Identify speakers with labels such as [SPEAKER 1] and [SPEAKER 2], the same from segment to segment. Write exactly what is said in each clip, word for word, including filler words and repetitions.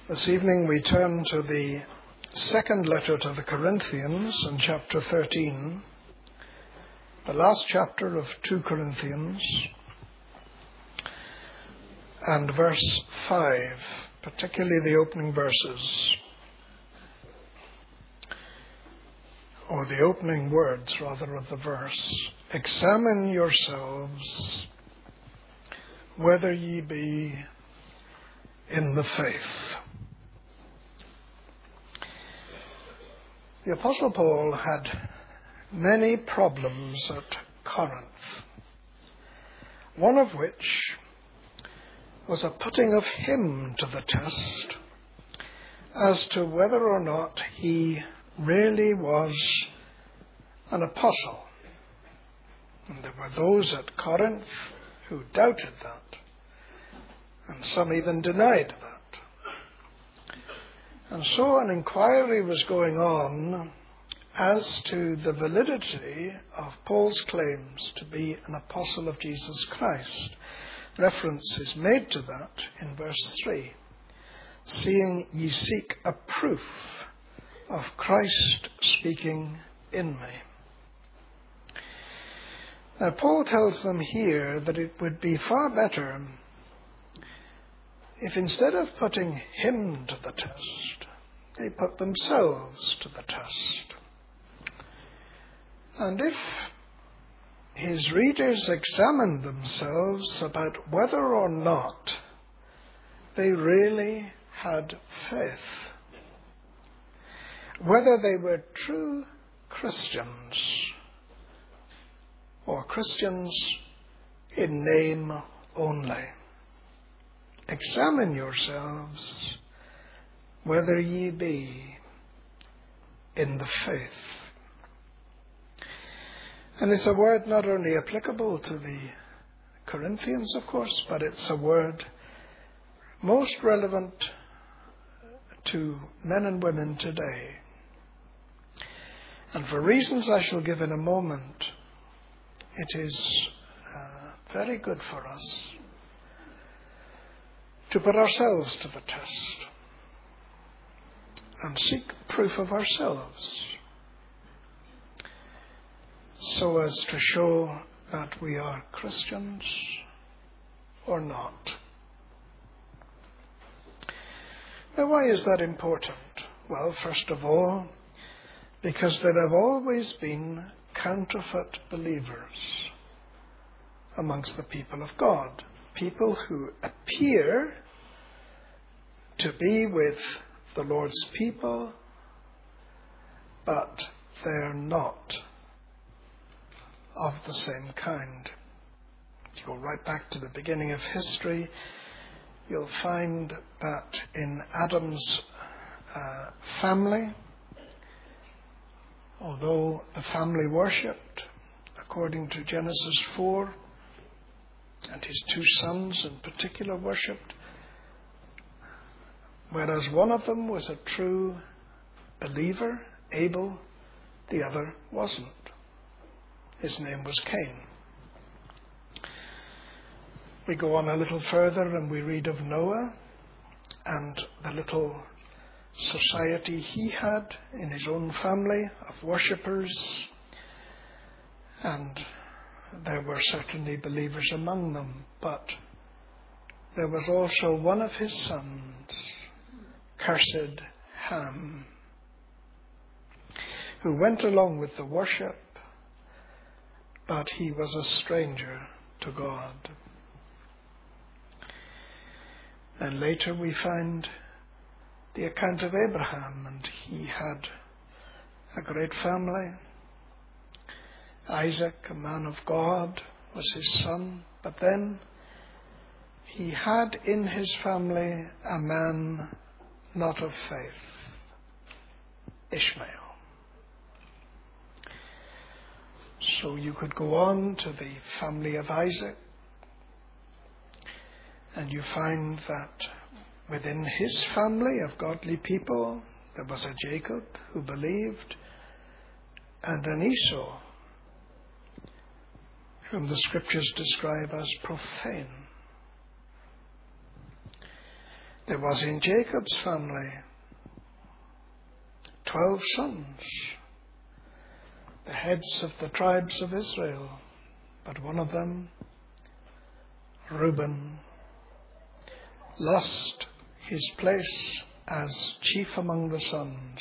[SPEAKER 1] This evening we turn to the second letter to the Corinthians in chapter thirteen, the last chapter of Second Corinthians, and verse five, particularly the opening verses, or the opening words rather of the verse. Examine yourselves whether ye be in the faith. The Apostle Paul had many problems at Corinth, one of which was a putting of him to the test as to whether or not he really was an apostle. And there were those at Corinth who doubted that, and some even denied that. And so an inquiry was going on as to the validity of Paul's claims to be an apostle of Jesus Christ. Reference is made to that in verse three. Seeing ye seek a proof of Christ speaking in me. Now Paul tells them here that it would be far better if instead of putting him to the test, they put themselves to the test. And if his readers examined themselves about whether or not they really had faith, whether they were true Christians or Christians in name only. Examine yourselves whether ye be in the faith. And it's a word not only applicable to the Corinthians, of course, but it's a word most relevant to men and women today. And for reasons I shall give in a moment, it is uh, very good for us to put ourselves to the test and seek proof of ourselves so as to show that we are Christians or not. Now, why is that important? Well, first of all, because there have always been counterfeit believers amongst the people of God. People who appear to be with the Lord's people, but they're not of the same kind. If you go right back to the beginning of history, you'll find that in Adam's uh, family, although the family worshipped according to Genesis four, and his two sons in particular worshipped, whereas one of them was a true believer, Abel, the other wasn't. His name was Cain. We go on a little further and we read of Noah and the little society he had in his own family of worshippers, and there were certainly believers among them, but there was also one of his sons, cursed Ham, who went along with the worship, but he was a stranger to God. And later we find the account of Abraham, and he had a great family. Isaac, a man of God, was his son, but then he had in his family a man not of faith, Ishmael. So you could go on to the family of Isaac, and you find that within his family of godly people, there was a Jacob who believed, and an Esau, whom the scriptures describe as profane. There was in Jacob's family twelve sons, the heads of the tribes of Israel, but one of them, Reuben, lost his place as chief among the sons,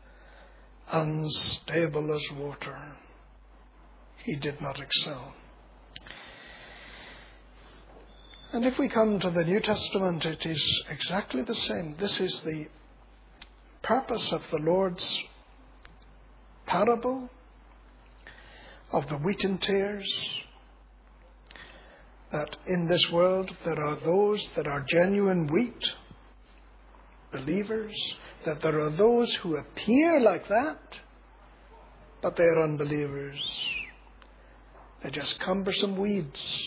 [SPEAKER 1] unstable as water. He did not excel. And if we come to the New Testament, it is exactly the same. This is the purpose of the Lord's parable of the wheat and tares, that in this world there are those that are genuine wheat, believers, that there are those who appear like that, but they are unbelievers. They're just cumbersome weeds,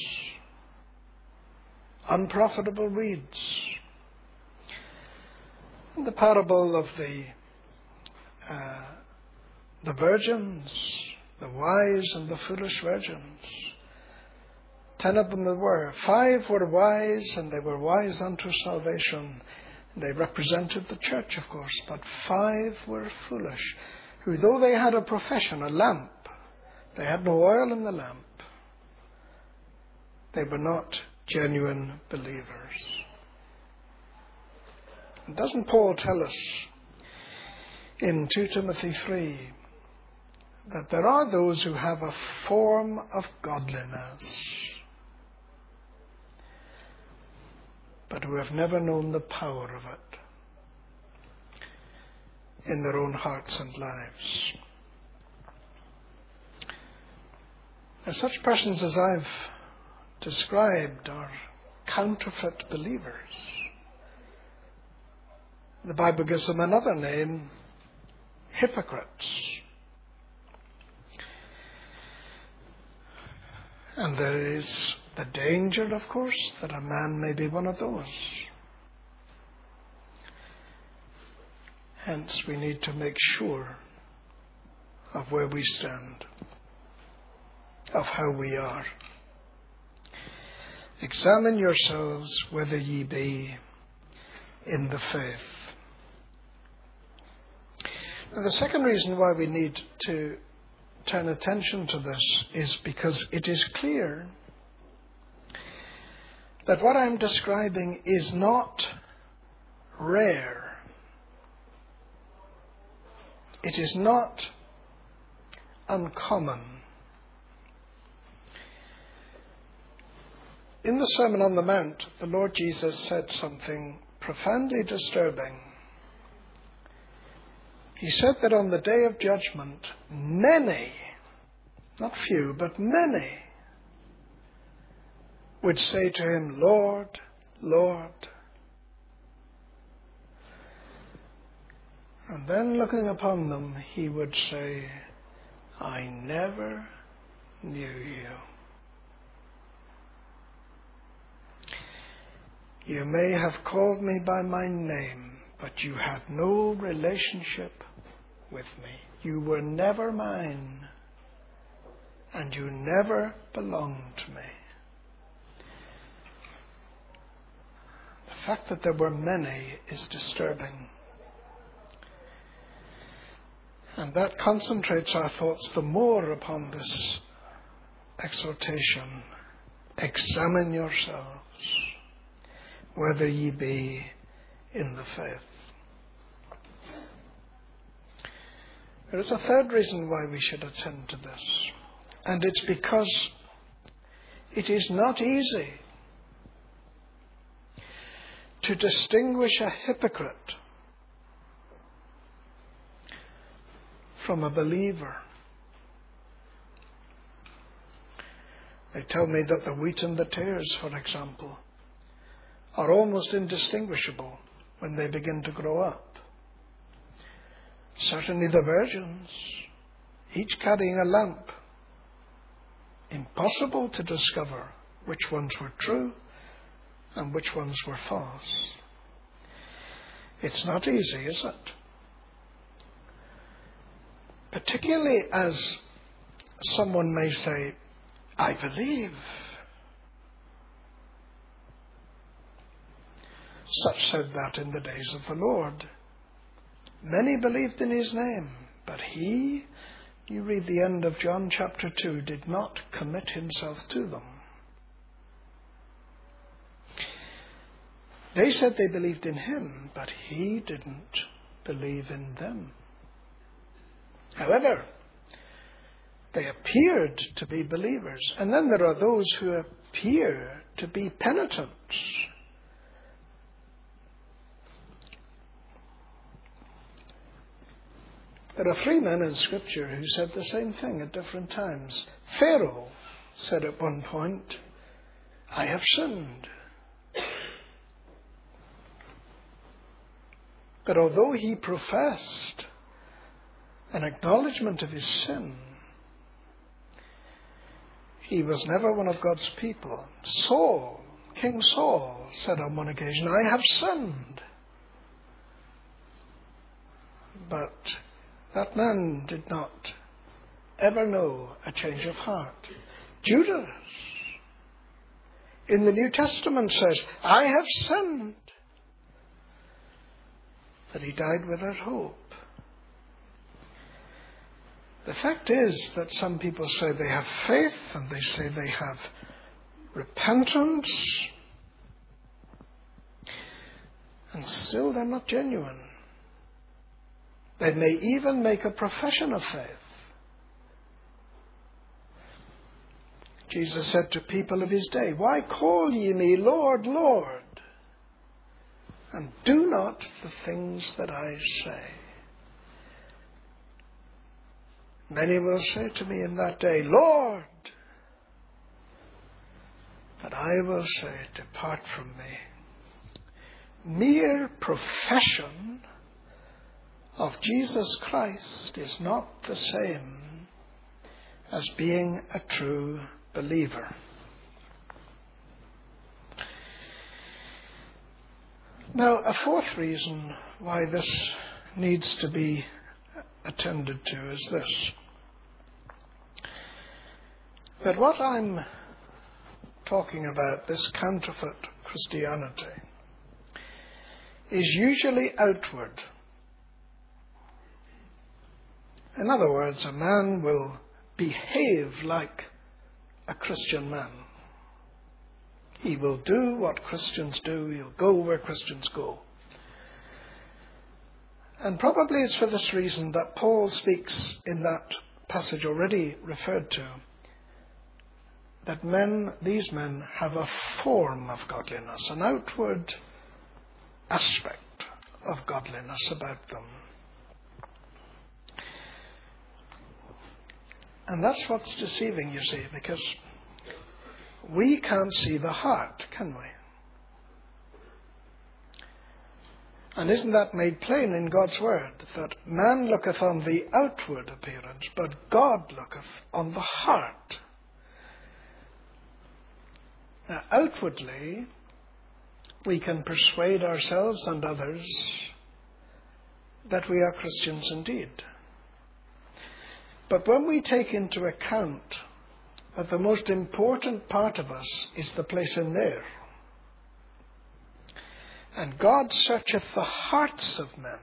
[SPEAKER 1] unprofitable weeds. In the parable of the uh, the virgins, the wise and the foolish virgins, ten of them there were. Five were wise, and they were wise unto salvation. They represented the church, of course, but five were foolish, who, though they had a profession, a lamp, they had no oil in the lamp. They were not genuine believers. And doesn't Paul tell us in Second Timothy three that there are those who have a form of godliness, but who have never known the power of it in their own hearts and lives? Now, such persons as I've described are counterfeit believers. The Bible gives them another name, hypocrites. And there is the danger, of course, that a man may be one of those. Hence, we need to make sure of where we stand, of how we are. Examine yourselves whether ye be in the faith. Now, the second reason why we need to turn attention to this is because it is clear that what I'm describing is not rare. It is not uncommon. In the Sermon on the Mount, the Lord Jesus said something profoundly disturbing. He said that on the day of judgment, many, not few, but many, would say to him, Lord, Lord. And then looking upon them, he would say, I never knew you. You may have called me by my name, but you had no relationship with me. You were never mine, and you never belonged to me. The fact that there were many is disturbing. And that concentrates our thoughts the more upon this exhortation. Examine yourselves whether ye be in the faith. There is a third reason why we should attend to this, and it's because it is not easy to distinguish a hypocrite from a believer. They tell me that the wheat and the tares, for example, are almost indistinguishable when they begin to grow up. Certainly the virgins, each carrying a lamp, impossible to discover which ones were true and which ones were false. It's not easy, is it? Particularly as someone may say, I believe. Such said that in the days of the Lord. Many believed in his name, but he, you read the end of John chapter two, did not commit himself to them. They said they believed in him, but he didn't believe in them. However, they appeared to be believers. And then there are those who appear to be penitents. There are three men in Scripture who said the same thing at different times. Pharaoh said at one point, I have sinned. But although he professed an acknowledgement of his sin, he was never one of God's people. Saul, King Saul, said on one occasion, I have sinned. But that man did not ever know a change of heart. Judas, in the New Testament, says, I have sinned. But he died without hope. The fact is that some people say they have faith and they say they have repentance, and still they're not genuine. They may even make a profession of faith. Jesus said to people of his day, why call ye me Lord, Lord, and do not the things that I say? Many will say to me in that day, Lord, but I will say, depart from me. Mere profession of Jesus Christ is not the same as being a true believer. Now, a fourth reason why this needs to be attended to is this. That what I'm talking about, this counterfeit Christianity, is usually outward. In other words, a man will behave like a Christian man. He will do what Christians do. He'll go where Christians go. And probably it's for this reason that Paul speaks in that passage already referred to, that men, these men, have a form of godliness, an outward aspect of godliness about them. And that's what's deceiving, you see, because we can't see the heart, can we? And isn't that made plain in God's word, that man looketh on the outward appearance, but God looketh on the heart? Now, outwardly, we can persuade ourselves and others that we are Christians indeed. But when we take into account that the most important part of us is the place in there, and God searcheth the hearts of men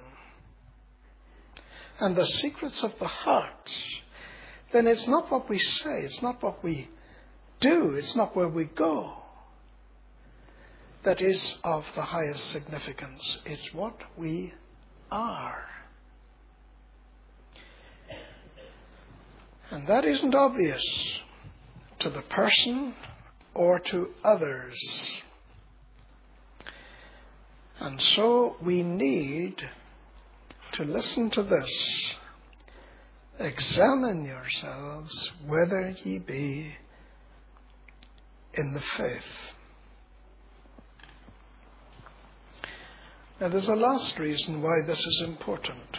[SPEAKER 1] and the secrets of the hearts, then it's not what we say, it's not what we do, it's not where we go that is of the highest significance. It's what we are. And that isn't obvious to the person or to others. And so we need to listen to this. Examine yourselves whether ye be in the faith. Now there's a last reason why this is important.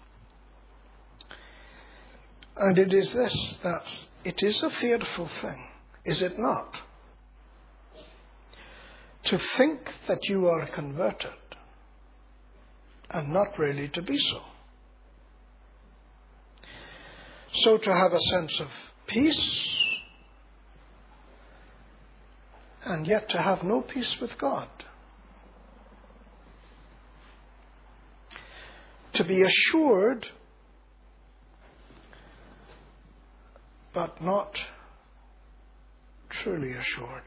[SPEAKER 1] And it is this, that it is a fearful thing, is it not? To think that you are converted and not really to be so. So to have a sense of peace and yet to have no peace with God. to be assured, but not truly assured.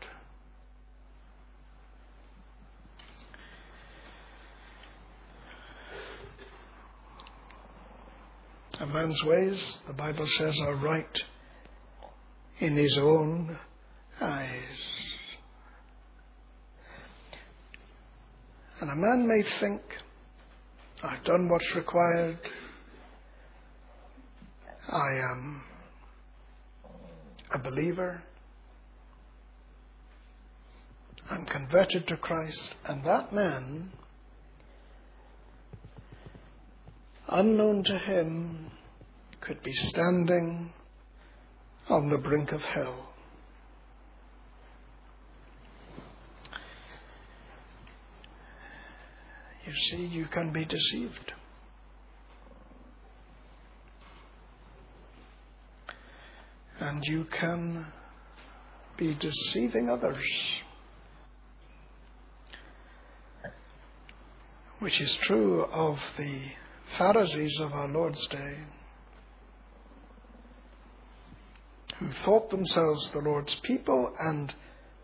[SPEAKER 1] A man's ways, the Bible says, are right in his own eyes. And a man may think, I've done what's required. I am a believer. I'm converted to Christ. And that man, unknown to him, could be standing on the brink of hell. You see, you can be deceived. And you can be deceiving others, which is true of the Pharisees of our Lord's day, who thought themselves the Lord's people and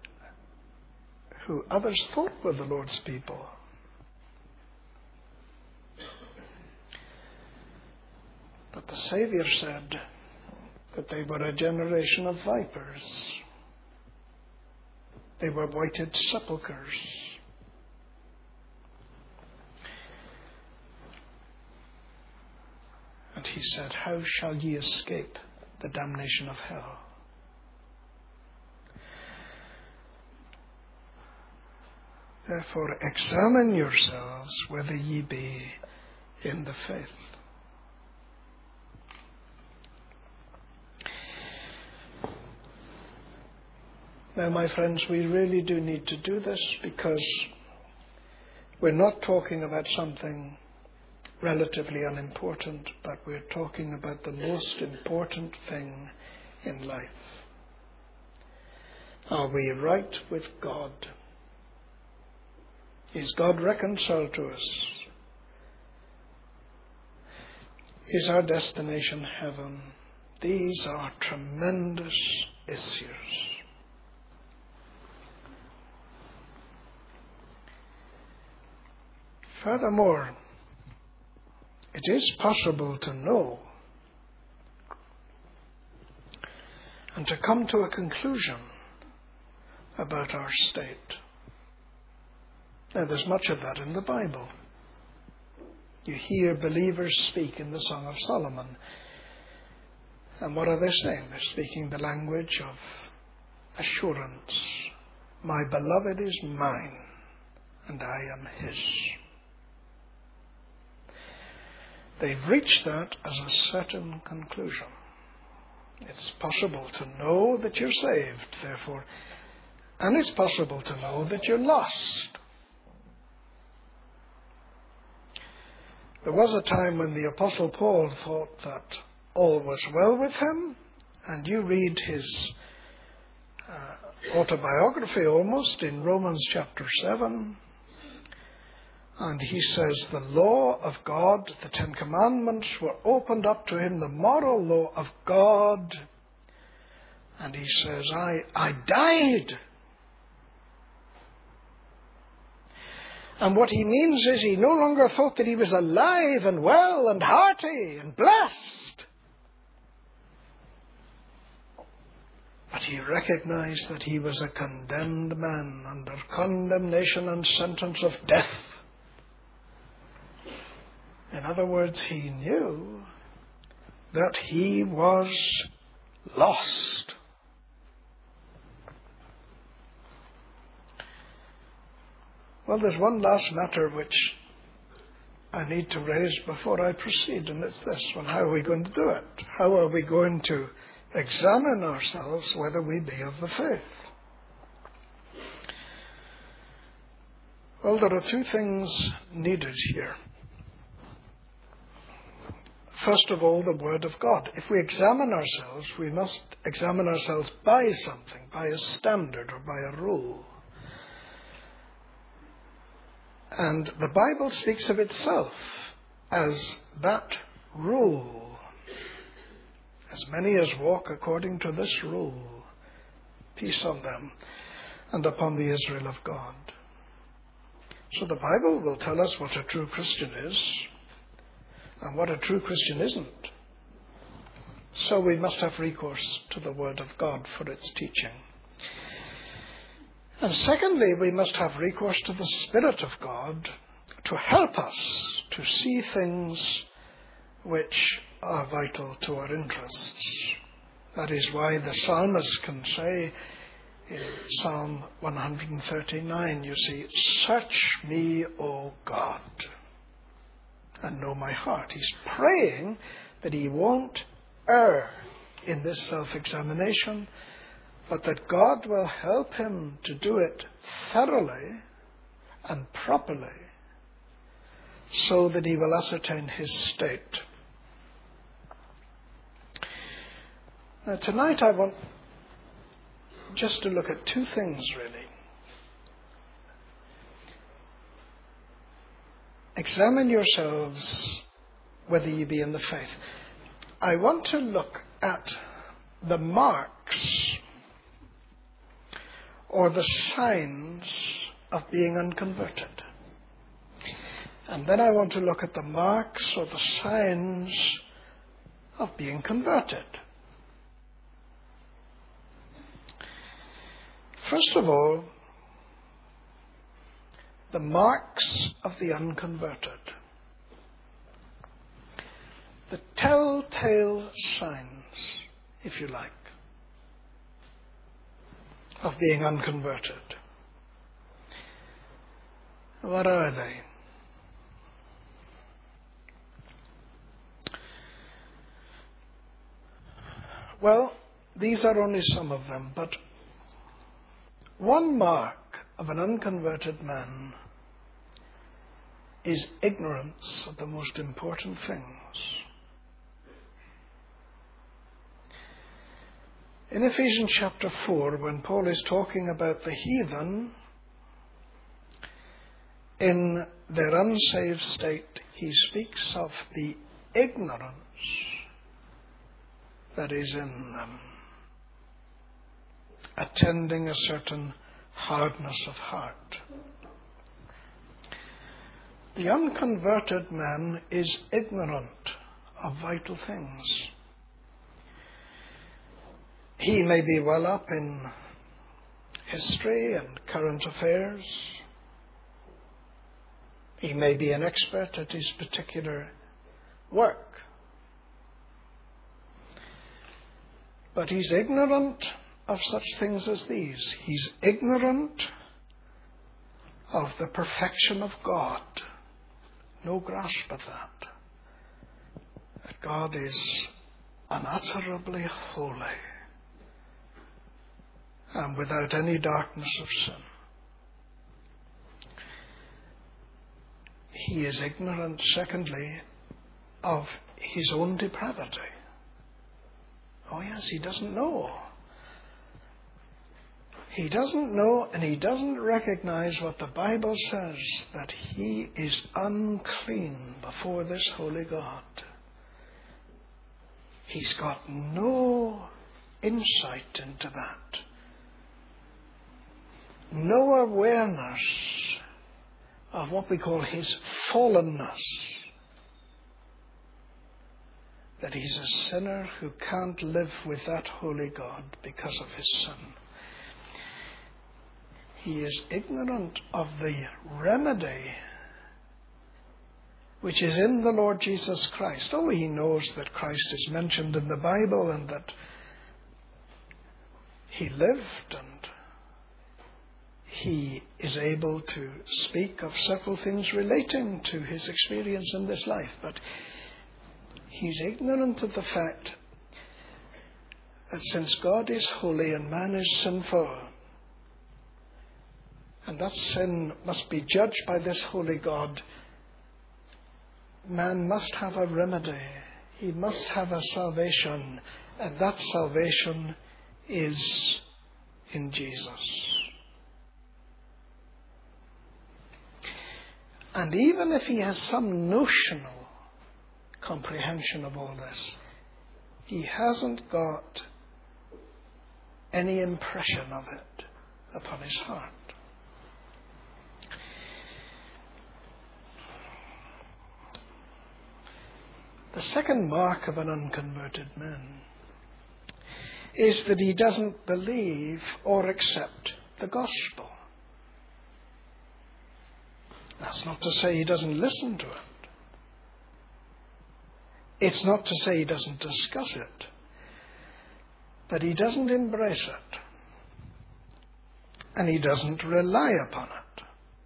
[SPEAKER 1] who others thought were the Lord's people. But the Saviour said that they were a generation of vipers. They were whited sepulchres. And he said, how shall ye escape the damnation of hell? Therefore examine yourselves whether ye be in the faith. Now, my friends, we really do need to do this, because we're not talking about something relatively unimportant, but we're talking about the most important thing in life. Are we right with God? Is God reconciled to us? Is our destination heaven? These are tremendous issues. Furthermore, it is possible to know and to come to a conclusion about our state. Now, there's much of that in the Bible. You hear believers speak in the Song of Solomon. And what are they saying? They're speaking the language of assurance. My beloved is mine, and I am his. They've reached that as a certain conclusion. It's possible to know that you're saved, therefore, and it's possible to know that you're lost. There was a time when the Apostle Paul thought that all was well with him, and you read his uh, autobiography almost in Romans chapter seven, and he says the law of God, the Ten Commandments, were opened up to him, the moral law of God, and he says, I, I died. And what he means is he no longer thought that he was alive and well and hearty and blessed. But he recognized that he was a condemned man under condemnation and sentence of death. In other words, he knew that he was lost. Well, there's one last matter which I need to raise before I proceed, and it's this. Well, how are we going to do it? How are we going to examine ourselves whether we be of the faith? Well, there are two things needed here. First of all, the Word of God. If we examine ourselves, we must examine ourselves by something, by a standard or by a rule. And the Bible speaks of itself as that rule, as many as walk according to this rule, peace on them and upon the Israel of God. So the Bible will tell us what a true Christian is and what a true Christian isn't. So we must have recourse to the Word of God for its teaching. And secondly, we must have recourse to the Spirit of God to help us to see things which are vital to our interests. That is why the psalmist can say in Psalm one thirty-nine, you see, search me, O God, and know my heart. He's praying that he won't err in this self-examination, but that God will help him to do it thoroughly and properly so that he will ascertain his state. Now, tonight I want just to look at two things, really. Examine yourselves whether ye be in the faith. I want to look at the marks or the signs of being unconverted. And then I want to look at the marks or the signs of being converted. First of all, the marks of the unconverted. The telltale signs, if you like, of being unconverted. What are they? Well, these are only some of them, but one mark of an unconverted man is ignorance of the most important things. In Ephesians chapter four, when Paul is talking about the heathen in their unsaved state, he speaks of the ignorance that is in them, attending a certain hardness of heart. The unconverted man is ignorant of vital things. He may be well up in history and current affairs. He may be an expert at his particular work. But he's ignorant of such things as these. He's ignorant of the perfection of God. No grasp of that. That God is unutterably holy and without any darkness of sin. He is ignorant, secondly, of his own depravity. Oh yes, he doesn't know. He doesn't know, and he doesn't recognize what the Bible says, that he is unclean before this holy God. He's got no insight into that. No awareness of what we call his fallenness. That he's a sinner who can't live with that holy God because of his sin. He is ignorant of the remedy which is in the Lord Jesus Christ. Oh, he knows that Christ is mentioned in the Bible and that he lived, and he is able to speak of several things relating to his experience in this life. But he's ignorant of the fact that since God is holy and man is sinful, and that sin must be judged by this holy God, man must have a remedy. He must have a salvation, and that salvation is in Jesus. And even if he has some notional comprehension of all this. He hasn't got any impression of it upon his heart. The second mark of an unconverted man is that he doesn't believe or accept the gospel. That's not to say he doesn't listen to it. It's not to say he doesn't discuss it. But he doesn't embrace it. And he doesn't rely upon it.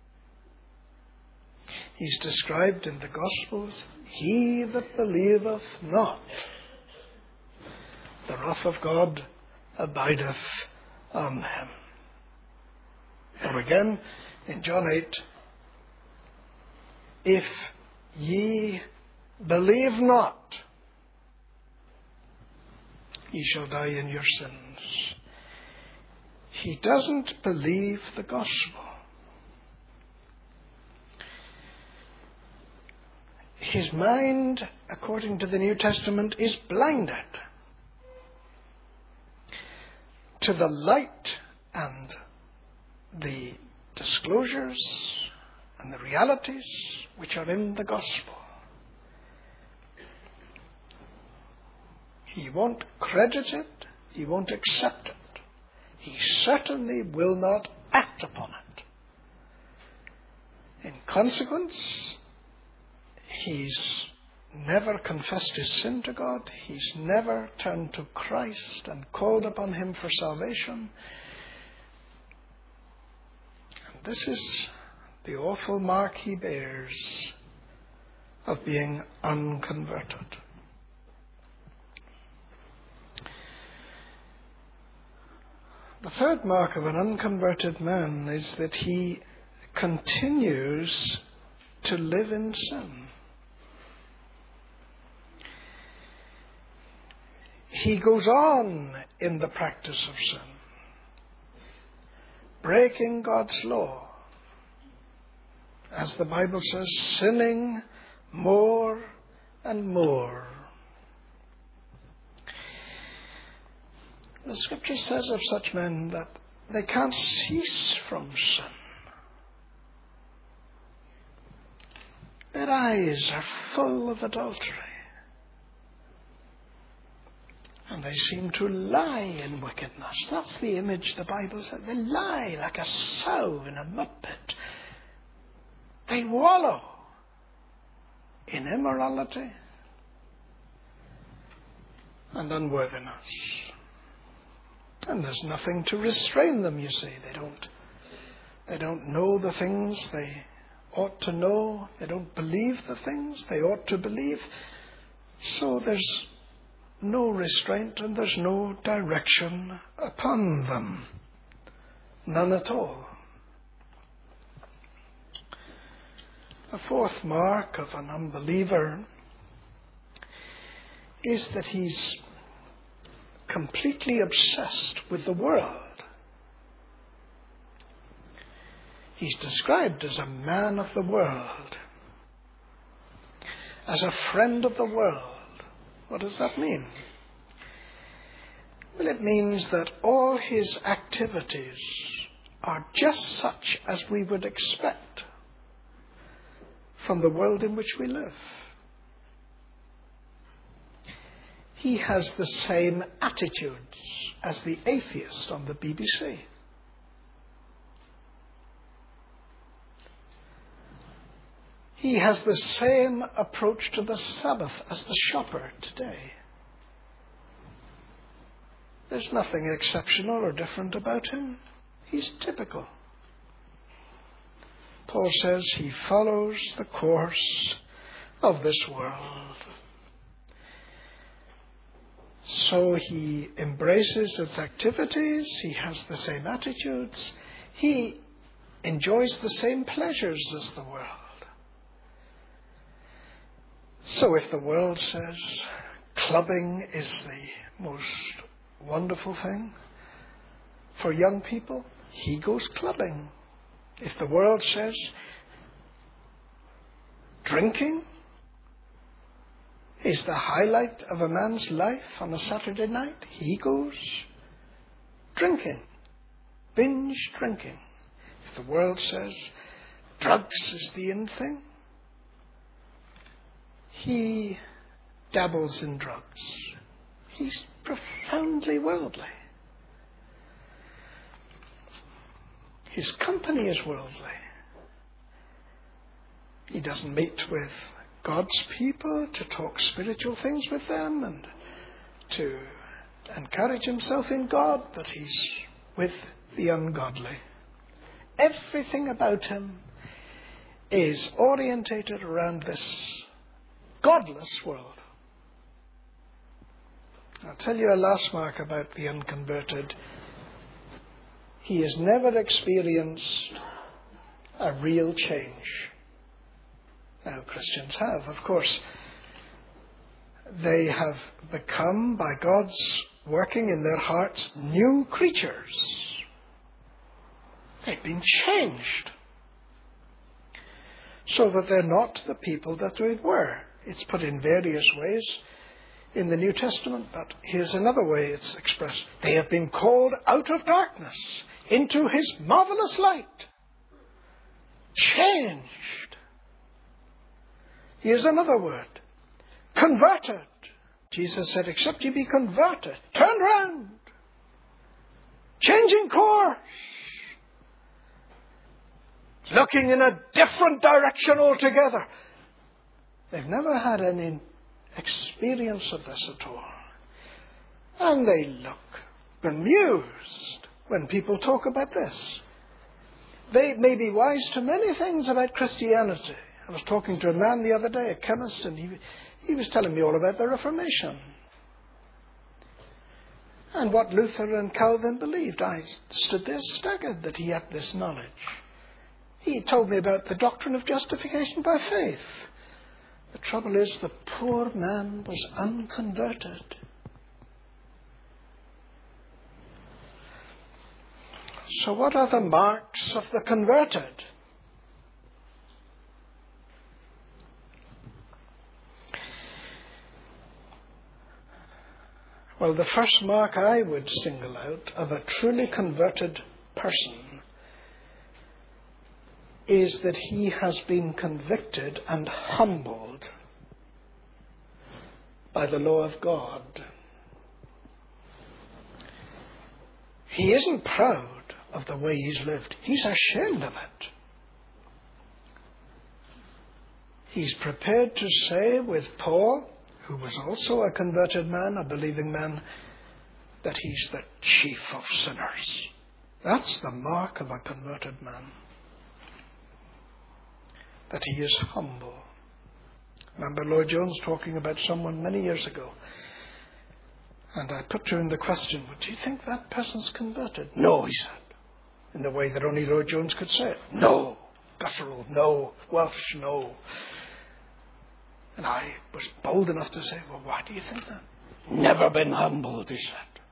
[SPEAKER 1] He's described in the Gospels, he that believeth not, the wrath of God abideth on him. Or again, in John eight, if ye believe not, ye shall die in your sins. He doesn't believe the gospel. His mind, according to the New Testament, is blinded to the light and the disclosures and the realities which are in the gospel. He won't credit it. He won't accept it. He certainly will not act upon it. In consequence, he's never confessed his sin to God. He's never turned to Christ and called upon him for salvation. And this is the awful mark he bears of being unconverted. The third mark of an unconverted man is that he continues to live in sin. He goes on in the practice of sin, breaking God's law. As the Bible says, sinning more and more. The Scripture says of such men that they can't cease from sin. Their eyes are full of adultery. And they seem to lie in wickedness. That's the image the Bible says. They lie like a sow in a mud pit. They wallow in immorality and unworthiness. And there's nothing to restrain them, you see. They don't, they don't know the things they ought to know. They don't believe the things they ought to believe. So there's no restraint and there's no direction upon them. None at all. A fourth mark of an unbeliever is that he's completely obsessed with the world. He's described as a man of the world, as a friend of the world. What does that mean? Well, it means that all his activities are just such as we would expect from the world in which we live. He has the same attitudes as the atheist on the B B C. He has the same approach to the Sabbath as the shopper today. There's nothing exceptional or different about him. He's typical. Paul says he follows the course of this world. So he embraces its activities, he has the same attitudes, he enjoys the same pleasures as the world. So if the world says clubbing is the most wonderful thing for young people, he goes clubbing. If the world says drinking is the highlight of a man's life on a Saturday night. He goes drinking, binge drinking. If the world says drugs is the in thing, he dabbles in drugs. He's profoundly worldly. His company is worldly. He doesn't meet with God's people to talk spiritual things with them and to encourage himself in God, but he's with the ungodly. Everything about him is orientated around this godless world. I'll tell you a last mark about the unconverted. He has never experienced a real change. Now, Christians have, of course. They have become, by God's working in their hearts, new creatures. They've been changed so that they're not the people that they were. It's put in various ways in the New Testament, but here's another way it's expressed. They have been called out of darkness into his marvelous light. Changed. Here's another word. Converted. Jesus said, except you be converted. Turn round. Changing course. Looking in a different direction altogether. They've never had any experience of this at all. And they look bemused when people talk about this. They may be wise to many things about Christianity. I was talking to a man the other day, a chemist, and he, he was telling me all about the Reformation and what Luther and Calvin believed. I stood there staggered that he had this knowledge. He told me about the doctrine of justification by faith. The trouble is, the poor man was unconverted. So what are the marks of the converted? Well, the first mark I would single out of a truly converted person is that he has been convicted and humbled by the law of God. He isn't proud of the way he's lived. He's ashamed of it. He's prepared to say with Paul, who was also a converted man, a believing man, that he's the chief of sinners. That's the mark of a converted man. That he is humble. Remember Lloyd Jones talking about someone many years ago. And I put to him the question, well, do you think that person's converted? No, he said. In the way that only Lloyd Jones could say it. No. Guttural, no. Welsh, no. And I was bold enough to say, well, why do you think that? Never been humbled, he said.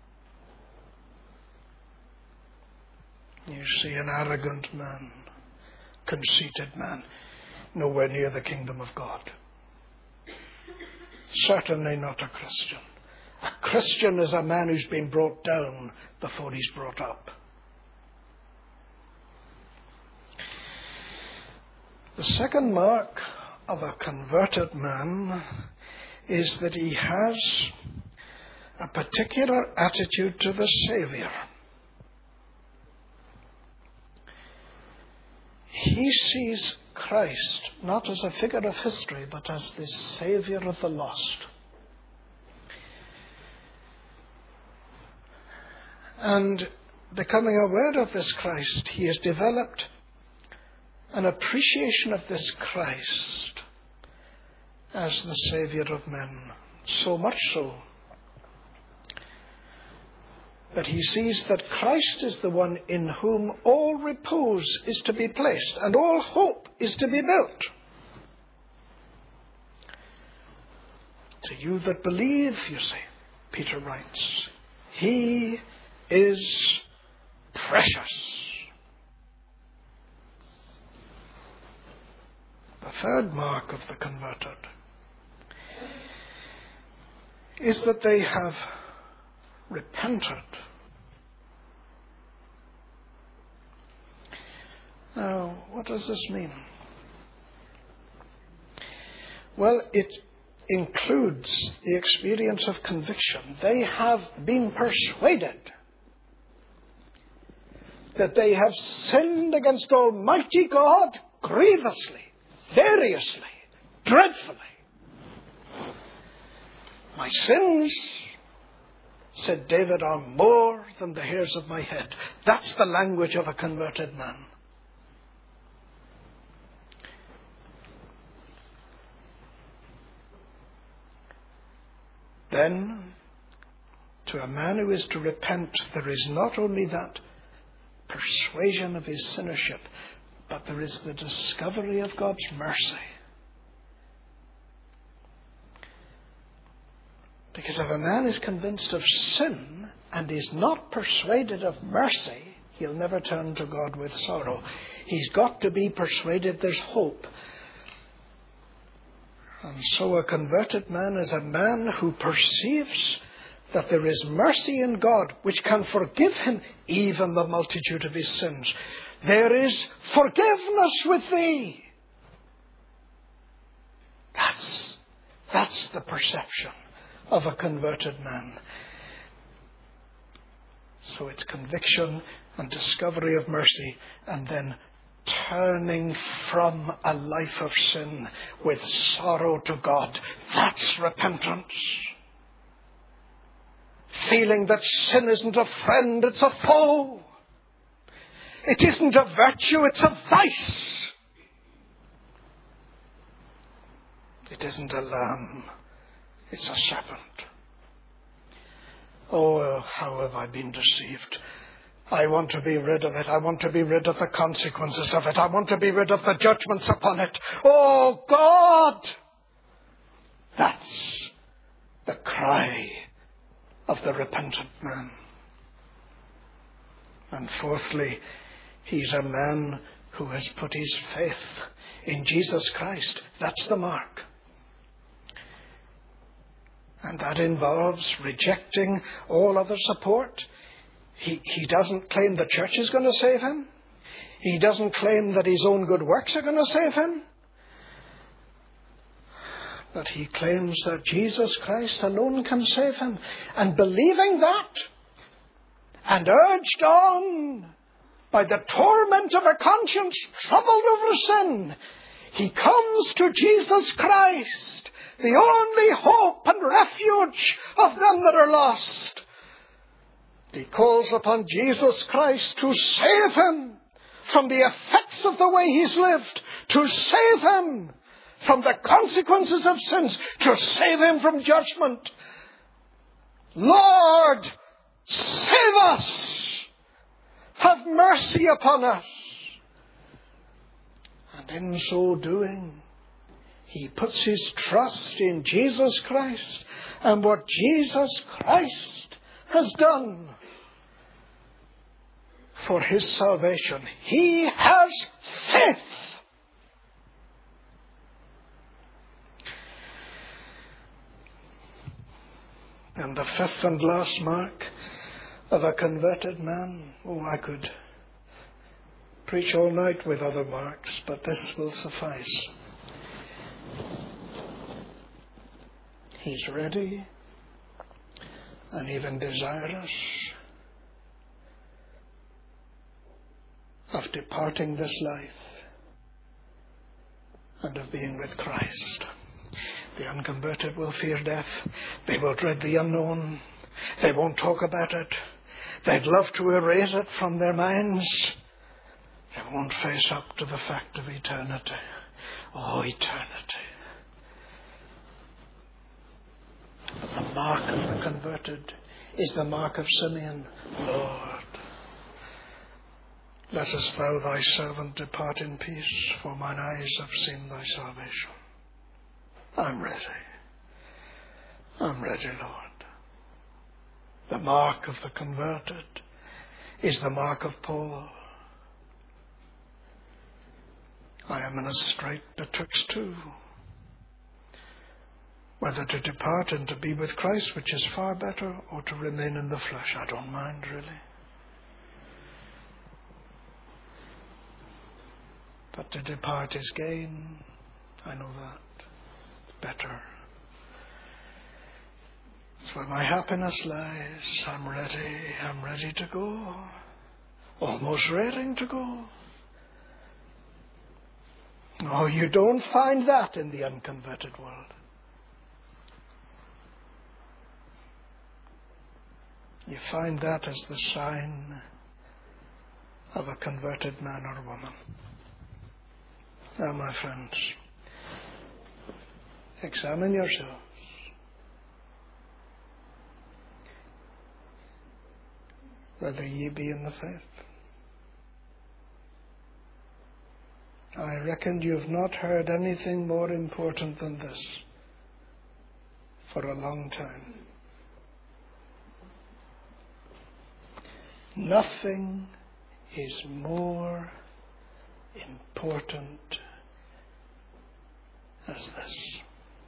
[SPEAKER 1] You see an arrogant man, conceited man, nowhere near the kingdom of God. Certainly not a Christian. A Christian is a man who's been brought down before he's brought up. The second mark of a converted man is that he has a particular attitude to the Saviour. He sees Christ not as a figure of history, but as the Saviour of the lost. And becoming aware of this Christ, he has developed an appreciation of this Christ as the Saviour of men. So much so that he sees that Christ is the one in whom all repose is to be placed and all hope is to be built. To you that believe, you see, Peter writes, he is precious. The third mark of the converted is that they have repented. Now, what does this mean? Well, it includes the experience of conviction. They have been persuaded that they have sinned against Almighty God grievously, variously, dreadfully. My sins, said David, are more than the hairs of my head. That's the language of a converted man. Then, to a man who is to repent, there is not only that persuasion of his sinnership, but there is the discovery of God's mercy. Because if a man is convinced of sin and is not persuaded of mercy, he'll never turn to God with sorrow. He's got to be persuaded there's hope. And so a converted man is a man who perceives that there is mercy in God which can forgive him even the multitude of his sins. There is forgiveness with thee. That's, that's the perception of a converted man. So it's conviction and discovery of mercy, and then turning from a life of sin with sorrow to God. That's repentance. Feeling that sin isn't a friend, it's a foe. It isn't a virtue, it's a vice. It isn't a lamb, it's a serpent. Oh, how have I been deceived? I want to be rid of it. I want to be rid of the consequences of it. I want to be rid of the judgments upon it. Oh, God! That's the cry of the repentant man. And fourthly, he's a man who has put his faith in Jesus Christ. That's the mark. And that involves rejecting all other support. He, he doesn't claim the church is going to save him. He doesn't claim that his own good works are going to save him. But he claims that Jesus Christ alone can save him. And believing that, and urged on by the torment of a conscience troubled over sin, he comes to Jesus Christ, the only hope and refuge of them that are lost. He calls upon Jesus Christ to save him from the effects of the way he's lived, to save him from the consequences of sins, to save him from judgment. Lord, save us! Have mercy upon us! And in so doing, he puts his trust in Jesus Christ and what Jesus Christ has done for his salvation. He has faith. And the fifth and last mark of a converted man, oh, I could preach all night with other marks, but this will suffice. He's ready and even desirous of departing this life and of being with Christ. The unconverted will fear death. They will dread the unknown. They won't talk about it. They'd love to erase it from their minds. They won't face up to the fact of eternity. Oh, eternity. The mark of the converted is the mark of Simeon. Lord, lettest thou thy servant depart in peace, for mine eyes have seen thy salvation. I'm ready. I'm ready, Lord. The mark of the converted is the mark of Paul. I am in a strait betwixt two. whether to depart and to be with Christ, which is far better, or to remain in the flesh. I don't mind, really. But to depart is gain. I know that. Better. It's where my happiness lies. I'm ready. I'm ready to go. Almost raring to go. Oh, you don't find that in the unconverted world. You find that as the sign of a converted man or woman. Now, my friends, examine yourselves. Whether ye be in the faith. I reckon you have not heard anything more important than this for a long time. Nothing is more important as this.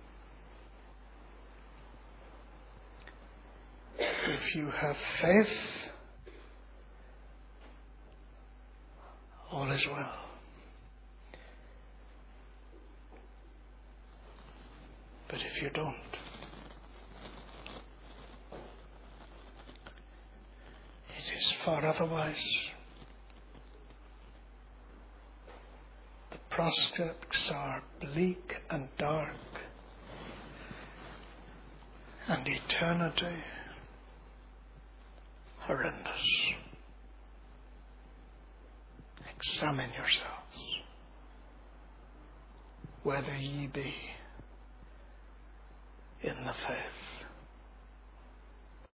[SPEAKER 1] If you have faith, all is well. But if you don't, it is far otherwise. The prospects are bleak and dark, and eternity horrendous. Examine yourselves, whether ye be in the faith.